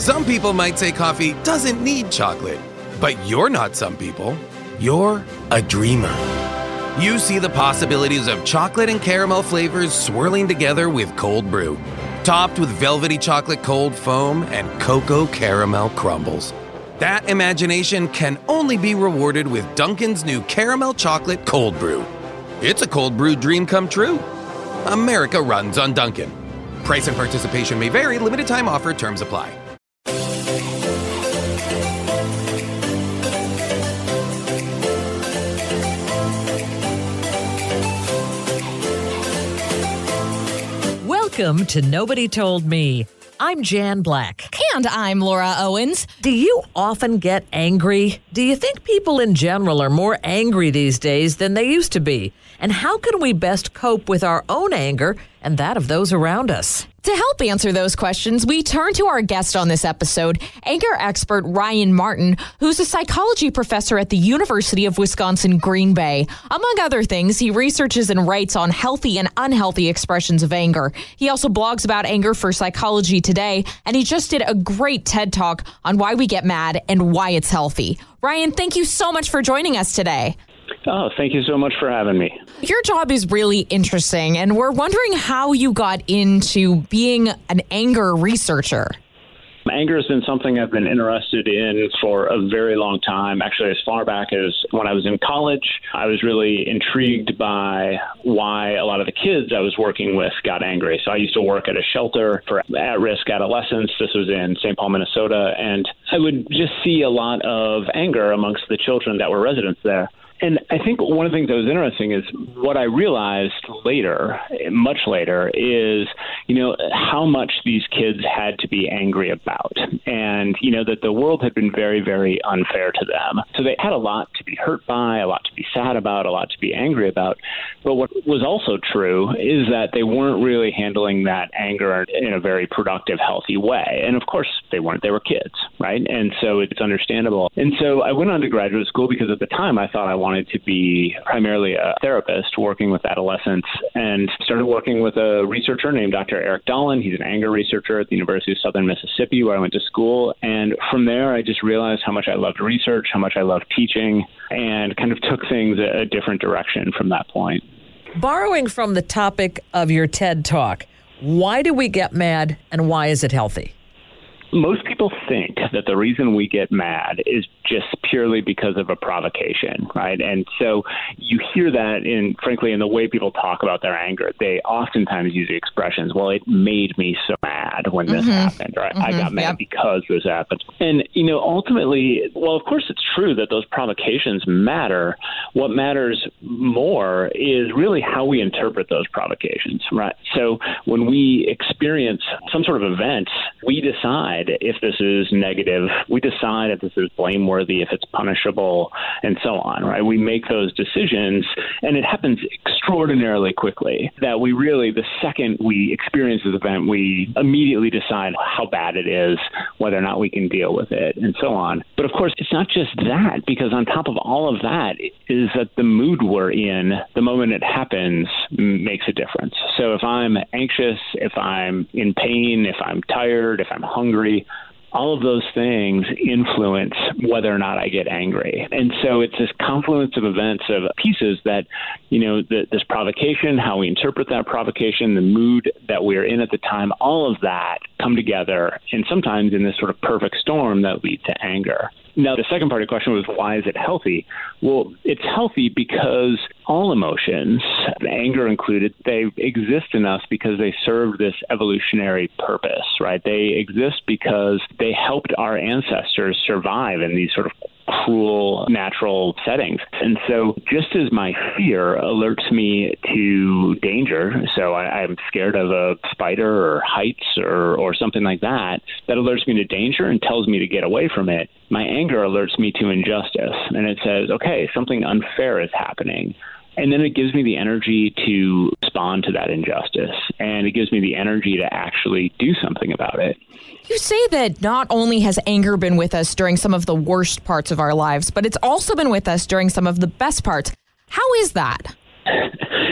Some people might say coffee doesn't need chocolate, but you're not some people. You're a dreamer. You see the possibilities of chocolate and caramel flavors swirling together with cold brew, topped with velvety chocolate cold foam and cocoa caramel crumbles. That imagination can only be rewarded with Dunkin's new caramel chocolate cold brew. It's a cold brew dream come true. America runs on Dunkin'. Price and participation may vary. Limited time offer. Terms apply. Welcome to Nobody Told Me. I'm Jan Black. And I'm Laura Owens. Do you often get angry? Do you think people in general are more angry these days than they used to be? And how can we best cope with our own anger and that of those around us? To help answer those questions, we turn to our guest on this episode, anger expert Ryan Martin, who's a psychology professor at the University of Wisconsin-Green Bay. Among other things, he researches and writes on healthy and unhealthy expressions of anger. He also blogs about anger for Psychology Today, and he just did a great TED Talk on why we get mad and why it's healthy. Ryan, thank you so much for joining us today. Oh, thank you so much for having me. Your job is really interesting, and we're wondering how you got into being an anger researcher. Anger has been something I've been interested in for a very long time. Actually, as far back as when I was in college, I was really intrigued by why a lot of the kids I was working with got angry. So I used to work at a shelter for at-risk adolescents. This was in St. Paul, Minnesota, and I would just see a lot of anger amongst the children that were residents there. And I think one of the things that was interesting is what I realized later, much later, is, how much these kids had to be angry about. And, that the world had been very, very unfair to them. So they had a lot to be hurt by, a lot to be sad about, a lot to be angry about. But what was also true is that they weren't really handling that anger in a very productive, healthy way. And of course they weren't. They were kids, right? And so it's understandable. And so I went on to graduate school because at the time I thought I wanted to be primarily a therapist working with adolescents, and started working with a researcher named Dr. Eric Dahlin. He's an anger researcher at the University of Southern Mississippi, where I went to school. And from there, I just realized how much I loved research, how much I loved teaching, and kind of took things a different direction from that point. Borrowing from the topic of your TED Talk, why do we get mad and why is it healthy? Most people think that the reason we get mad is just purely because of a provocation, right? And so you hear that frankly, in the way people talk about their anger. They oftentimes use the expressions, well, it made me so mad when this happened, or I got mad because this happened. And, ultimately, well, of course, it's true that those provocations matter. What matters more is really how we interpret those provocations, right? So when we experience some sort of event, we decide if this is negative, we decide if this is blameworthy, if it's punishable, and so on, right? We make those decisions, and it happens extraordinarily quickly that we really, the second we experience this event, we immediately decide how bad it is, whether or not we can deal with it, and so on. But of course, it's not just that, because on top of all of that is that the mood we're in, the moment it happens, makes a difference. So if I'm anxious, if I'm in pain, if I'm tired, if I'm hungry, all of those things influence whether or not I get angry. And so it's this confluence of events, of pieces that, this provocation, how we interpret that provocation, the mood that we're in at the time, all of that come together, and sometimes in this sort of perfect storm that lead to anger. Now, the second part of the question was, why is it healthy? Well, it's healthy because all emotions, anger included, they exist in us because they serve this evolutionary purpose, right? They exist because they helped our ancestors survive in these sort of cruel natural settings. And so just as my fear alerts me to danger, so I'm scared of a spider or heights or something like that, that alerts me to danger and tells me to get away from it. My anger alerts me to injustice, and it says, okay, something unfair is happening. And then it gives me the energy to respond to that injustice, and it gives me the energy to actually do something about it. You say that not only has anger been with us during some of the worst parts of our lives, but it's also been with us during some of the best parts. How is that?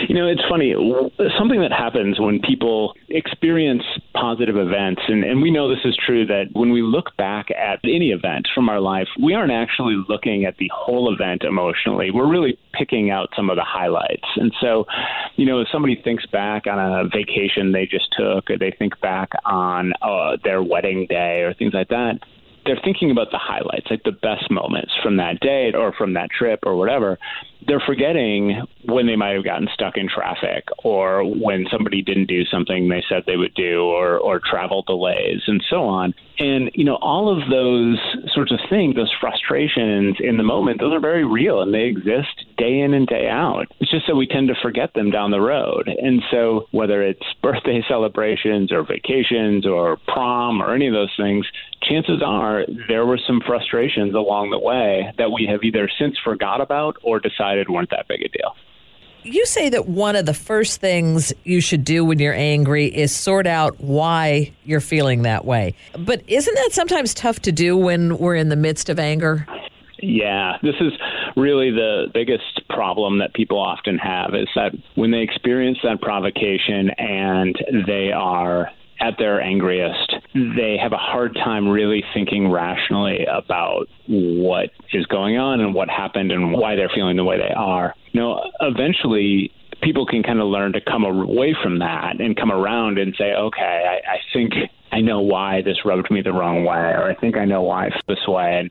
It's funny. Something that happens when people experience positive events, and we know this is true, that when we look back at any event from our life, we aren't actually looking at the whole event emotionally. We're really picking out some of the highlights. And so, if somebody thinks back on a vacation they just took, or they think back on their wedding day or things like that, they're thinking about the highlights, like the best moments from that day or from that trip or whatever. They're forgetting when they might have gotten stuck in traffic, or when somebody didn't do something they said they would do, or travel delays and so on. And, all of those sorts of things, those frustrations in the moment, those are very real, and they exist day in and day out. It's just that we tend to forget them down the road. And so whether it's birthday celebrations or vacations or prom or any of those things, chances are there were some frustrations along the way that we have either since forgot about or decided weren't that big a deal. You say that one of the first things you should do when you're angry is sort out why you're feeling that way. But isn't that sometimes tough to do when we're in the midst of anger? Yeah, this is really the biggest problem that people often have, is that when they experience that provocation and they are at their angriest, they have a hard time really thinking rationally about what is going on and what happened and why they're feeling the way they are. Eventually, people can kind of learn to come away from that and come around and say, okay, I think I know why this rubbed me the wrong way, or I think I know why I feel this way.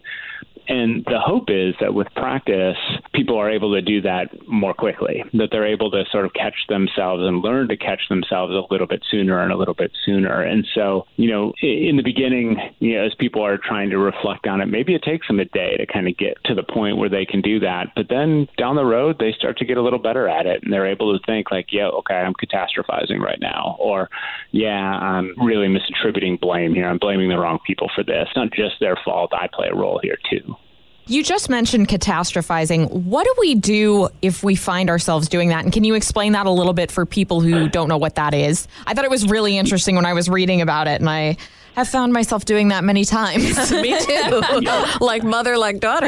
And the hope is that with practice, people are able to do that more quickly, that they're able to sort of catch themselves and learn to catch themselves a little bit sooner and a little bit sooner. And so, in the beginning, as people are trying to reflect on it, maybe it takes them a day to kind of get to the point where they can do that. But then down the road, they start to get a little better at it, and they're able to think like, yeah, okay, I'm catastrophizing right now. Or, yeah, I'm really misattributing blame here. I'm blaming the wrong people for this. It's not just their fault. I play a role here too. You just mentioned catastrophizing. What do we do if we find ourselves doing that? And can you explain that a little bit for people who don't know what that is? I thought it was really interesting when I was reading about it, and I have found myself doing that many times. Me too. Like mother, like daughter.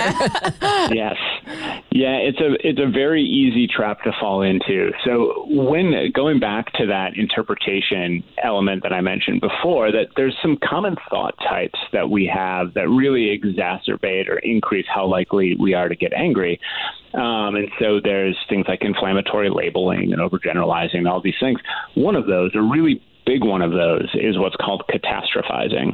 Yes. Yeah, it's a very easy trap to fall into. So when going back to that interpretation element that I mentioned before, that there's some common thought types that we have that really exacerbate or increase how likely we are to get angry. And so there's things like inflammatory labeling and overgeneralizing and all these things. One of those, a really big one of those, is what's called catastrophizing.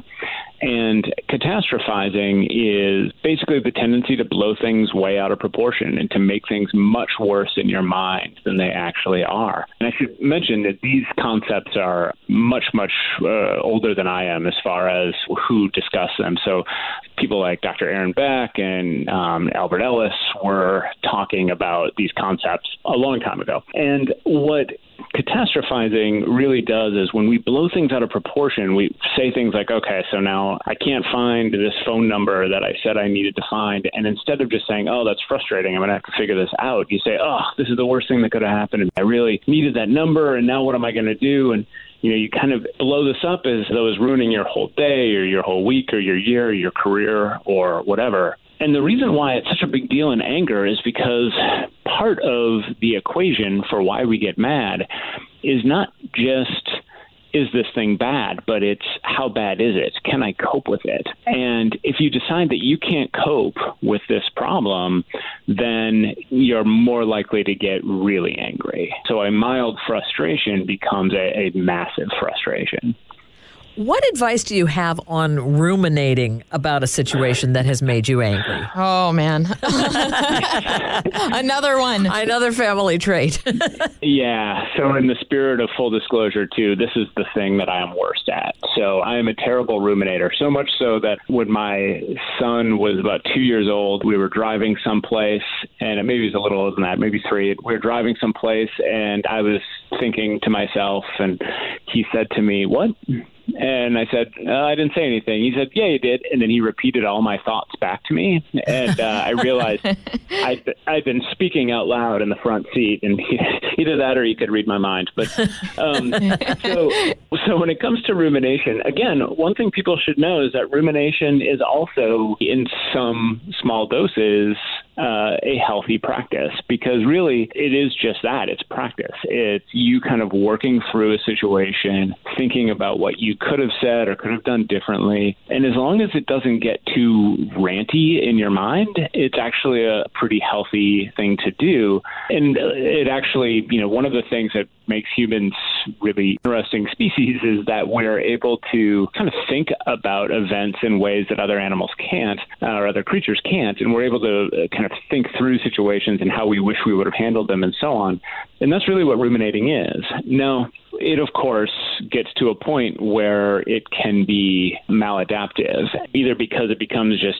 And catastrophizing is basically the tendency to blow things way out of proportion and to make things much worse in your mind than they actually are. And I should mention that these concepts are much, much older than I am as far as who discussed them. So people like Dr. Aaron Beck and Albert Ellis were talking about these concepts a long time ago. And what catastrophizing really does is when we blow things out of proportion, we say things like, okay, so now I can't find this phone number that I said I needed to find. And instead of just saying, oh, that's frustrating, I'm going to have to figure this out, you say, oh, this is the worst thing that could have happened. I really needed that number, and now what am I going to do? And you kind of blow this up as though it's ruining your whole day or your whole week or your year or your career or whatever. And the reason why it's such a big deal in anger is because part of the equation for why we get mad is not just, is this thing bad, but it's how bad is it? Can I cope with it? And if you decide that you can't cope with this problem, then you're more likely to get really angry. So a mild frustration becomes a massive frustration. What advice do you have on ruminating about a situation that has made you angry? Oh, man. Another one. Another family trait. Yeah. So in the spirit of full disclosure, too, this is the thing that I am worst at. So I am a terrible ruminator, so much so that when my son was about 2 years old, we were driving someplace, and maybe he was a little older than that, maybe 3. We were driving someplace, and I was thinking to myself, and he said to me, "What?" And I said, I didn't say anything. He said, yeah, you did. And then he repeated all my thoughts back to me. And I realized I'd been speaking out loud in the front seat, and either that or he could read my mind. But so when it comes to rumination, again, one thing people should know is that rumination is also, in some small doses, a healthy practice, because really it is just that. It's practice. It's you kind of working through a situation, thinking about what you could have said or could have done differently. And as long as it doesn't get too ranty in your mind, it's actually a pretty healthy thing to do. And it actually, one of the things that makes humans really interesting species is that we're able to kind of think about events in ways that other animals can't, or other creatures can't, and we're able to kind of think through situations and how we wish we would have handled them and so on. And that's really what ruminating is. Now, it, of course, gets to a point where it can be maladaptive, either because it becomes just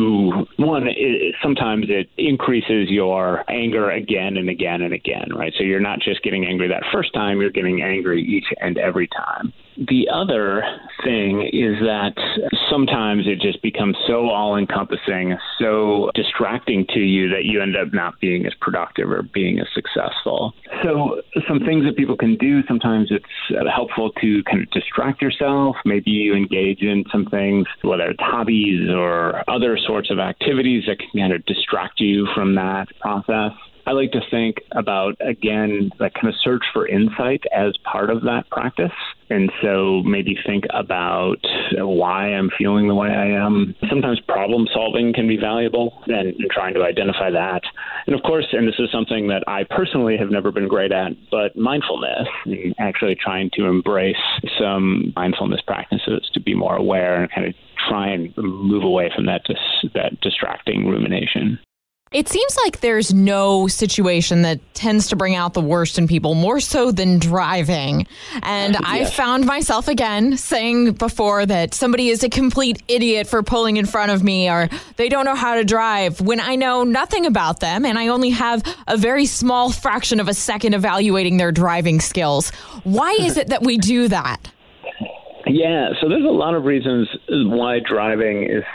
sometimes it increases your anger again and again and again, right? So you're not just getting angry that first time, you're getting angry each and every time. The other thing is that sometimes it just becomes so all-encompassing, so distracting to you that you end up not being as productive or being as successful. So some things that people can do, sometimes it's helpful to kind of distract yourself. Maybe you engage in some things, whether it's hobbies or other sorts of activities that can kind of distract you from that process. I like to think about, again, that kind of search for insight as part of that practice. And so maybe think about why I'm feeling the way I am. Sometimes problem solving can be valuable, and trying to identify that. And of course, and this is something that I personally have never been great at, but mindfulness, and actually trying to embrace some mindfulness practices to be more aware and kind of try and move away from that distracting rumination. It seems like there's no situation that tends to bring out the worst in people more so than driving. And I found myself again saying before that somebody is a complete idiot for pulling in front of me, or they don't know how to drive, when I know nothing about them and I only have a very small fraction of a second evaluating their driving skills. Why is it that we do that? Yeah, so there's a lot of reasons why driving is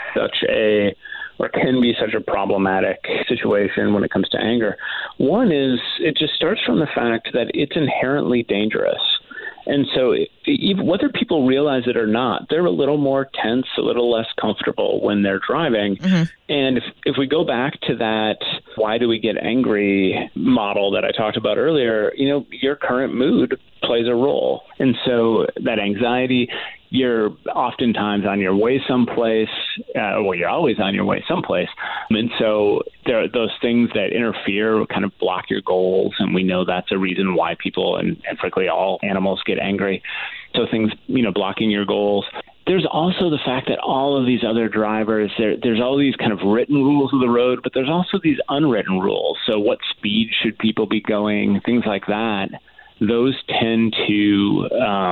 or can be such a problematic situation when it comes to anger. One is it just starts from the fact that it's inherently dangerous. And so whether people realize it or not, they're a little more tense, a little less comfortable when they're driving. Mm-hmm. And if we go back to that why do we get angry model that I talked about earlier, your current mood plays a role. And so that anxiety, you're oftentimes on your way someplace, you're always on your way someplace. And so there are those things that interfere, kind of block your goals. And we know that's a reason why people and frankly all animals get angry. So things, blocking your goals. There's also the fact that all of these other drivers, there's all these kind of written rules of the road, but there's also these unwritten rules. So what speed should people be going? Things like that. Those tend to,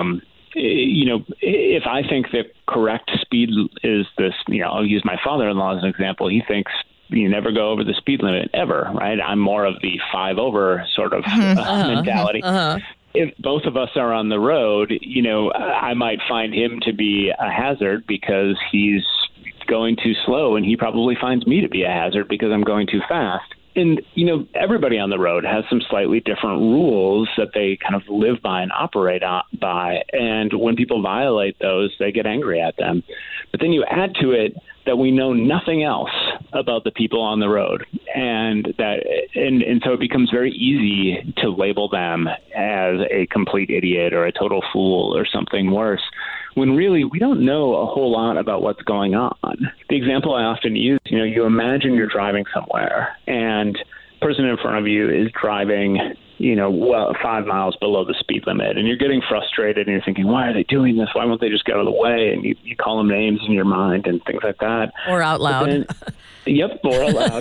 if I think the correct speed is this, I'll use my father-in-law as an example. He thinks you never go over the speed limit ever, right? I'm more of the 5 over sort of mentality. Uh-huh. If both of us are on the road, I might find him to be a hazard because he's going too slow, and he probably finds me to be a hazard because I'm going too fast. And, everybody on the road has some slightly different rules that they kind of live by and operate by. And when people violate those, they get angry at them. But then you add to it that we know nothing else about the people on the road. And so it becomes very easy to label them as a complete idiot or a total fool or something worse, when really we don't know a whole lot about what's going on. The example I often use, you imagine you're driving somewhere and the person in front of you is driving, 5 miles below the speed limit, and you're getting frustrated and you're thinking, why are they doing this? Why won't they just get out of the way? And you call them names in your mind and things like that. Or out loud. Or out loud.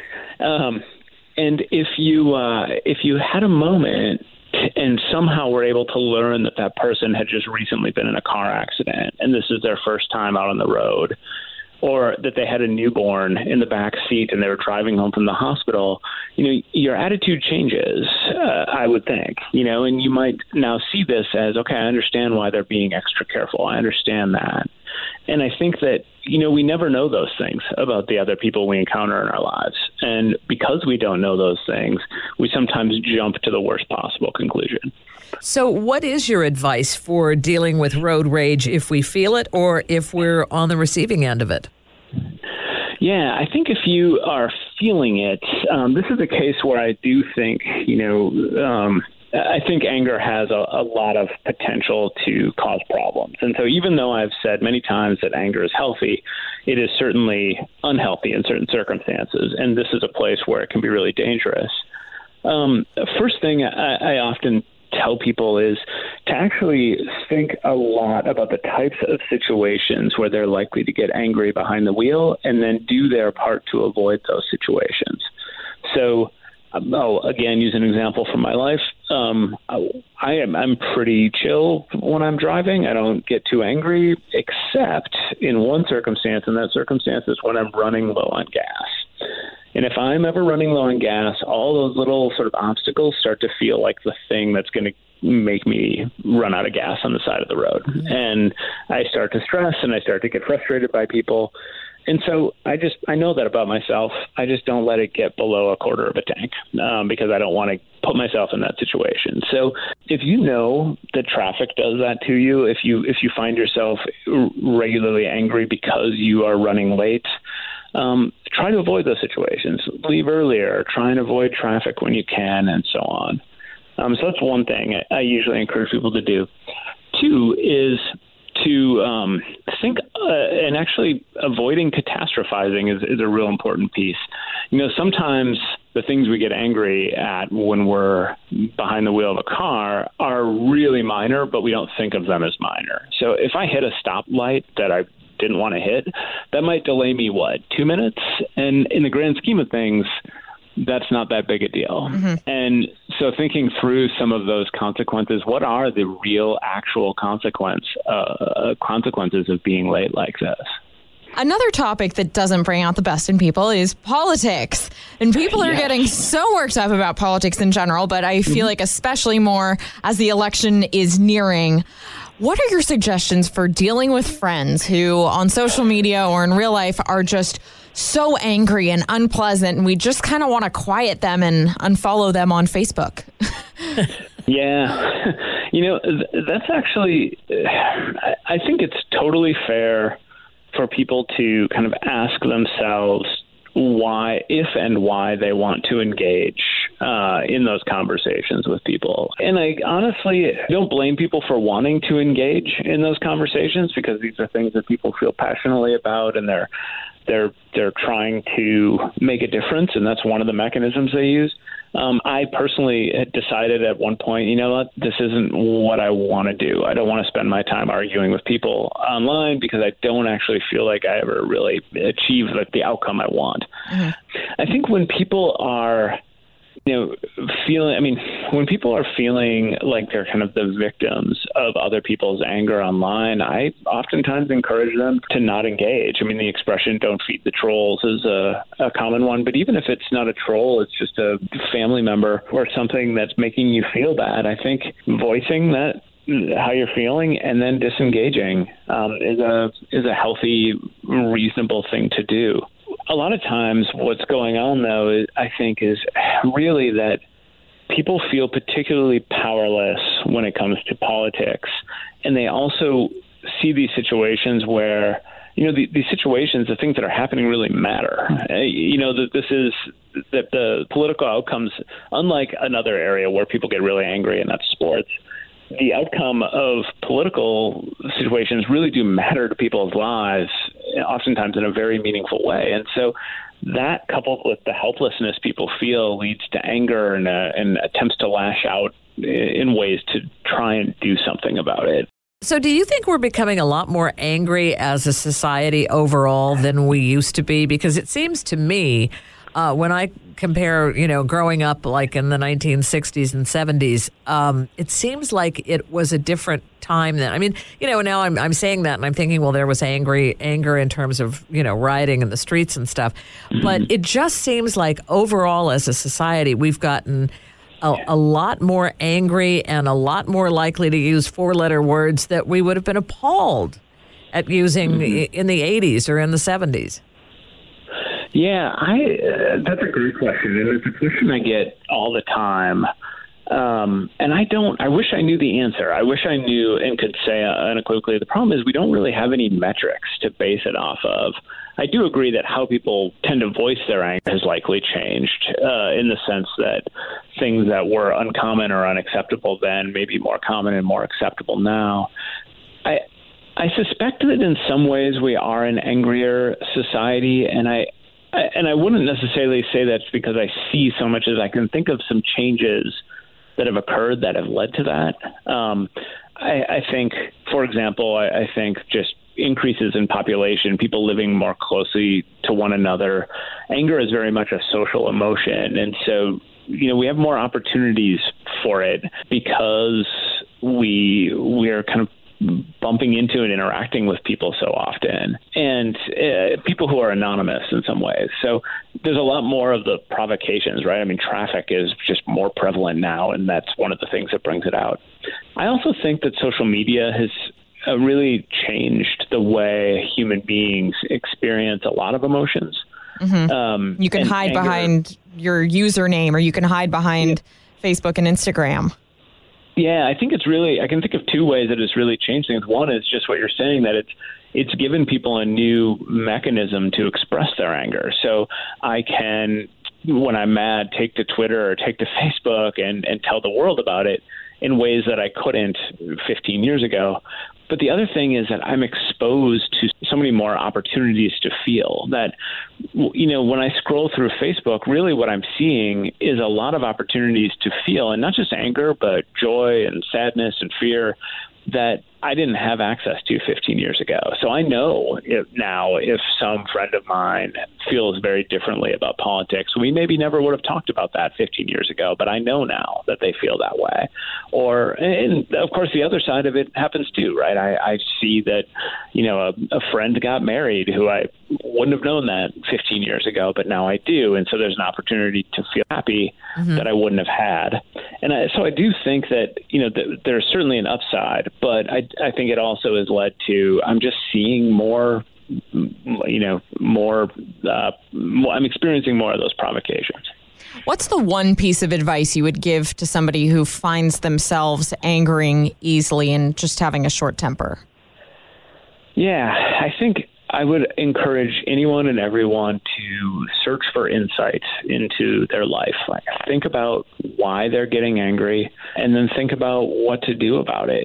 And if you had a moment and somehow were able to learn that person had just recently been in a car accident and this is their first time out on the road, or that they had a newborn in the back seat and they were driving home from the hospital, your attitude changes, I would think, and you might now see this as, okay, I understand why they're being extra careful. I understand that. And I think that, we never know those things about the other people we encounter in our lives. And because we don't know those things, we sometimes jump to the worst possible conclusion. So what is your advice for dealing with road rage if we feel it or if we're on the receiving end of it? Yeah, I think if you are feeling it, this is a case where I do think, I think anger has a lot of potential to cause problems. And so even though I've said many times that anger is healthy, it is certainly unhealthy in certain circumstances. And this is a place where it can be really dangerous. First thing I often tell people is to actually think a lot about the types of situations where they're likely to get angry behind the wheel and then do their part to avoid those situations. So I'll again use an example from my life. I'm pretty chill when I'm driving. I don't get too angry, except in one circumstance, and that circumstance is when I'm running low on gas. And if I'm ever running low on gas, all those little sort of obstacles start to feel like the thing that's going to make me run out of gas on the side of the road. And I start to stress and I start to get frustrated by people. And so I know that about myself. I just don't let it get below a quarter of a tank because I don't want to put myself in that situation. So if you know that traffic does that to you, if you find yourself regularly angry because you are running late, try to avoid those situations. Leave earlier. Try and avoid traffic when you can, and so on. So that's one thing I usually encourage people to do. Two is to think and actually avoiding catastrophizing is a real important piece. Sometimes the things we get angry at when we're behind the wheel of a car are really minor, but we don't think of them as minor. So if I hit a stoplight that I didn't want to hit, that might delay me, 2 minutes? And in the grand scheme of things, that's not that big a deal. Mm-hmm. And so thinking through some of those consequences, what are the real actual consequences of being late like this? Another topic that doesn't bring out the best in people is politics. And people are getting so worked up about politics in general, but I feel like especially more as the election is nearing. What are your suggestions for dealing with friends who on social media or in real life are just so angry and unpleasant, and we just kind of want to quiet them and unfollow them on Facebook? Yeah. That's actually, I think it's totally fair for people to kind of ask themselves if and why they want to engage in those conversations with people. And I honestly don't blame people for wanting to engage in those conversations, because these are things that people feel passionately about, and they're trying to make a difference, and that's one of the mechanisms they use. I personally had decided at one point, this isn't what I want to do. I don't want to spend my time arguing with people online because I don't actually feel like I ever really achieve the outcome I want. Mm-hmm. I think when people are when people are feeling like they're kind of the victims of other people's anger online, I oftentimes encourage them to not engage. The expression "don't feed the trolls" is a common one, but even if it's not a troll, it's just a family member or something that's making you feel bad. I think voicing that, how you're feeling, and then disengaging is a healthy, reasonable thing to do. A lot of times what's going on, though, I think, is really that people feel particularly powerless when it comes to politics. And they also see these situations where, these situations, the things that are happening really matter. That the political outcomes, unlike another area where people get really angry, and that's sports, the outcome of political situations really do matter to people's lives, oftentimes in a very meaningful way. And so that, coupled with the helplessness people feel, leads to anger and attempts to lash out in ways to try and do something about it. So do you think we're becoming a lot more angry as a society overall than we used to be? Because it seems to me, when I compare, growing up like in the 1960s and 70s, it seems like it was a different time then. Now I'm saying that and I'm thinking, well, there was anger in terms of, rioting in the streets and stuff. Mm-hmm. But it just seems like overall as a society, we've gotten a lot more angry and a lot more likely to use four-letter words that we would have been appalled at using in the 80s or in the 70s. Yeah, that's a great question, and it's a question I get all the time. And I wish I knew the answer. I wish I knew and could say unequivocally. The problem is we don't really have any metrics to base it off of. I do agree that how people tend to voice their anger has likely changed in the sense that things that were uncommon or unacceptable then may be more common and more acceptable now. I suspect that in some ways we are an angrier society, and I wouldn't necessarily say that's because I see so much as I can think of some changes that have occurred that have led to that. I think, for example, I think just increases in population, people living more closely to one another. Anger is very much a social emotion. And so, we have more opportunities for it because we are kind of bumping into and interacting with people so often, and people who are anonymous in some ways. So there's a lot more of the provocations, right? I mean, traffic is just more prevalent now, and that's one of the things that brings it out. I also think that social media has really changed the way human beings experience a lot of emotions. You can hide behind your username, or you can hide behind Facebook and Instagram. Yeah, I think I can think of two ways that it's really changed things. One is just what you're saying, that it's given people a new mechanism to express their anger. So I can, when I'm mad, take to Twitter or take to Facebook and tell the world about it in ways that I couldn't 15 years ago. But the other thing is that I'm exposed to so many more opportunities to feel that, when I scroll through Facebook, really what I'm seeing is a lot of opportunities to feel, and not just anger, but joy and sadness and fear that I didn't have access to 15 years ago. So I know now if some friend of mine feels very differently about politics, we maybe never would have talked about that 15 years ago, but I know now that they feel that way. And of course, the other side of it happens too, right? I see that, a friend got married who I wouldn't have known that 15 years ago, but now I do. And so there's an opportunity to feel happy that I wouldn't have had. And so I do think that, there's certainly an upside, but I think it also has led to, I'm just seeing more, I'm experiencing more of those provocations. What's the one piece of advice you would give to somebody who finds themselves angering easily and just having a short temper? Yeah, I think I would encourage anyone and everyone to search for insights into their life. Like, think about why they're getting angry, and then think about what to do about it.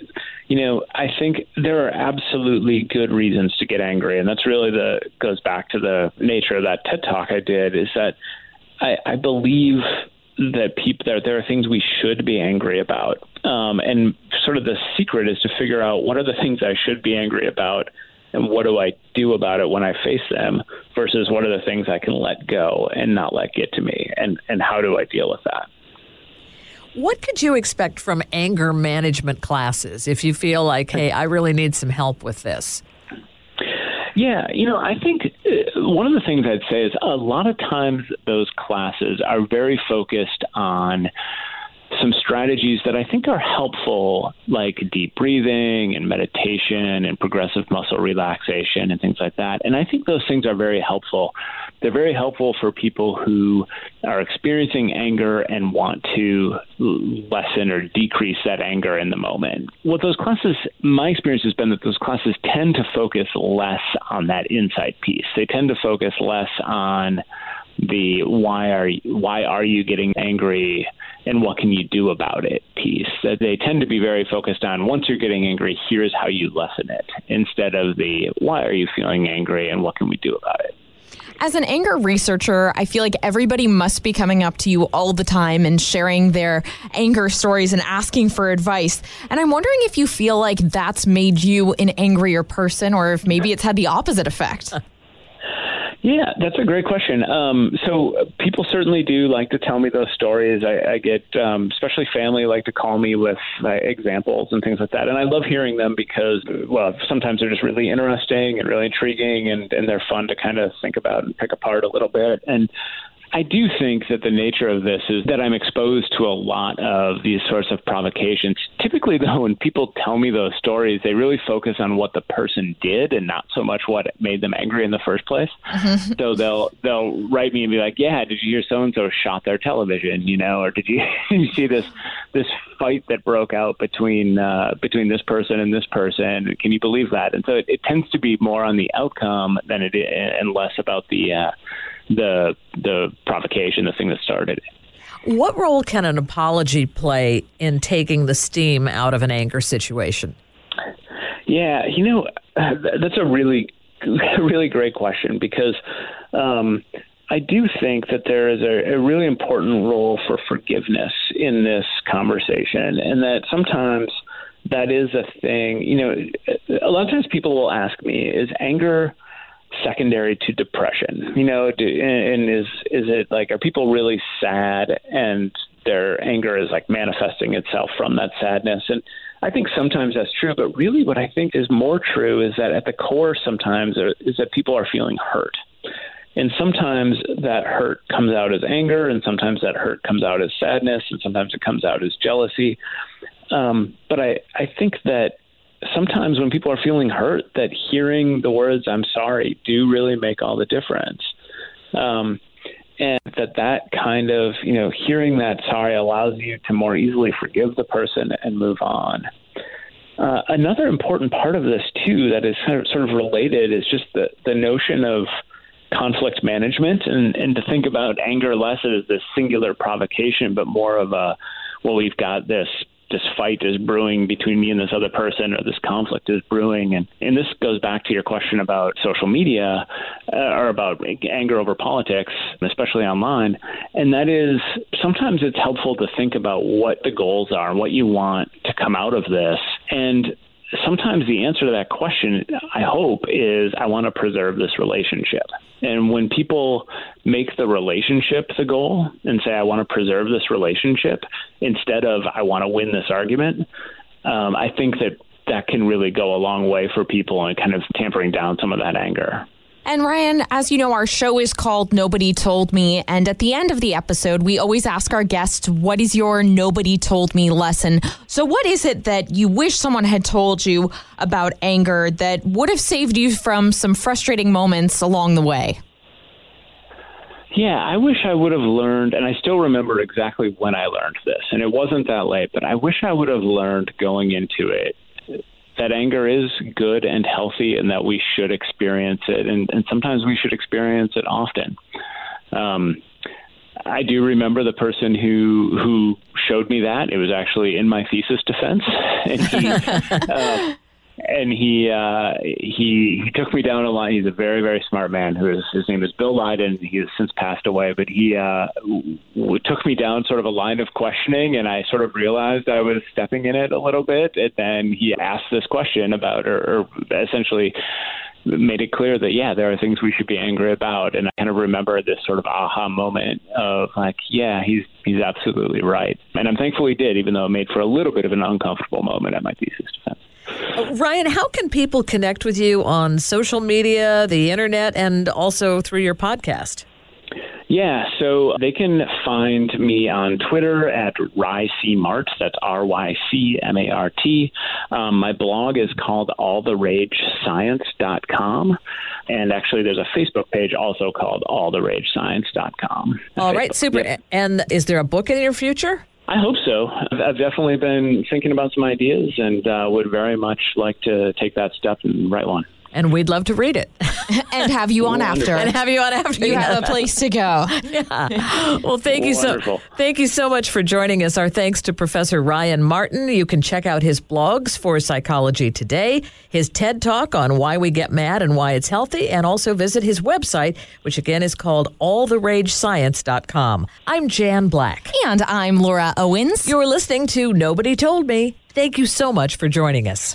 I think there are absolutely good reasons to get angry, and that's really goes back to the nature of that TED Talk I did, is that I believe that there are things we should be angry about. And sort of the secret is to figure out what are the things I should be angry about, and what do I do about it when I face them, versus what are the things I can let go and not let get to me, and how do I deal with that? What could you expect from anger management classes if you feel like, hey, I really need some help with this? Yeah, I think one of the things I'd say is a lot of times those classes are very focused on some strategies that I think are helpful, like deep breathing and meditation and progressive muscle relaxation and things like that. And I think those things are very helpful. They're very helpful for people who are experiencing anger and want to lessen or decrease that anger in the moment. What those classes, my experience has been that those classes tend to focus less on that insight piece. They tend to focus less on the why are you getting angry and what can you do about it piece. That they tend to be very focused on, once you're getting angry, here's how you lessen it, instead of the why are you feeling angry and what can we do about it. As an anger researcher, I feel like everybody must be coming up to you all the time and sharing their anger stories and asking for advice. And I'm wondering if you feel like that's made you an angrier person, or if maybe it's had the opposite effect. Yeah, that's a great question. So people certainly do like to tell me those stories. I get, especially family, like to call me with examples and things like that. And I love hearing them because, well, sometimes they're just really interesting and really intriguing, and they're fun to kind of think about and pick apart a little bit. And I do think that the nature of this is that I'm exposed to a lot of these sorts of provocations. Typically, though, when people tell me those stories, they really focus on what the person did and not so much what made them angry in the first place. Mm-hmm. So they'll write me and be like, yeah, did you hear so-and-so shot their television, or did you see this fight that broke out between this person and this person? Can you believe that? And so it tends to be more on the outcome than it is, and less about the provocation, the thing that started it. What role can an apology play in taking the steam out of an anger situation? Yeah, that's a really, really great question, because I do think that there is a really important role for forgiveness in this conversation, and that sometimes that is a thing. A lot of times people will ask me, is anger secondary to depression? And is it like, are people really sad and their anger is like manifesting itself from that sadness? And I think sometimes that's true, but really what I think is more true is that at the core sometimes is that people are feeling hurt. And sometimes that hurt comes out as anger, and sometimes that hurt comes out as sadness, and sometimes it comes out as jealousy. But I think that sometimes when people are feeling hurt, that hearing the words "I'm sorry" do really make all the difference. And that kind of, hearing that sorry allows you to more easily forgive the person and move on. Another important part of this, too, that is sort of related is just the notion of conflict management, and to think about anger less as this singular provocation, but more of we've got this fight is brewing between me and this other person, or this conflict is brewing. And this goes back to your question about social media or about anger over politics, especially online. And that is, sometimes it's helpful to think about what the goals are and what you want to come out of this. And sometimes the answer to that question, I hope, is I want to preserve this relationship. And when people make the relationship the goal and say, I want to preserve this relationship instead of I want to win this argument, I think that can really go a long way for people and kind of tampering down some of that anger. And Ryan, as you know, our show is called Nobody Told Me. And at the end of the episode, we always ask our guests, what is your Nobody Told Me lesson? So what is it that you wish someone had told you about anger that would have saved you from some frustrating moments along the way? Yeah, I wish I would have learned, and I still remember exactly when I learned this, and it wasn't that late, but I wish I would have learned going into it that anger is good and healthy, and that we should experience it, and sometimes we should experience it often. I do remember the person who showed me that. It was actually in my thesis defense, and he took me down a line. He's a very, very smart man. His name is Bill Leiden. He has since passed away, but he took me down sort of a line of questioning, and I sort of realized I was stepping in it a little bit. And then he asked this question about, or essentially made it clear that, yeah, there are things we should be angry about. And I kind of remember this sort of aha moment of like, yeah, he's absolutely right. And I'm thankful he did, even though it made for a little bit of an uncomfortable moment at my thesis defense. Ryan, how can people connect with you on social media, the internet, and also through your podcast? Yeah, so they can find me on Twitter at RyCMart. That's RyCMart. My blog is called alltheragescience.com. And actually, there's a Facebook page also called alltheragescience.com. All right, super. Yep. And is there a book in your future? I hope so. I've definitely been thinking about some ideas and would very much like to take that step and write one. And we'd love to read it. And have you on after. And have you on after. You have a place to go. Yeah. Well, thank you so much for joining us. Our thanks to Professor Ryan Martin. You can check out his blogs for Psychology Today, his TED Talk on why we get mad and why it's healthy, and also visit his website, which again is called alltheragescience.com. I'm Jan Black. And I'm Laura Owens. You're listening to Nobody Told Me. Thank you so much for joining us.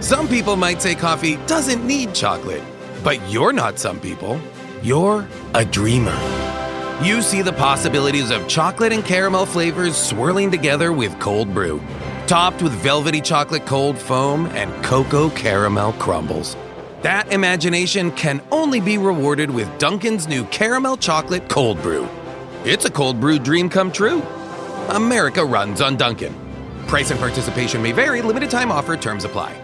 Some people might say coffee doesn't need chocolate, but you're not some people. You're a dreamer. You see the possibilities of chocolate and caramel flavors swirling together with cold brew, topped with velvety chocolate cold foam and cocoa caramel crumbles. That imagination can only be rewarded with Dunkin's new caramel chocolate cold brew. It's a cold brew dream come true. America runs on Dunkin'. Price and participation may vary. Limited time offer. Terms apply.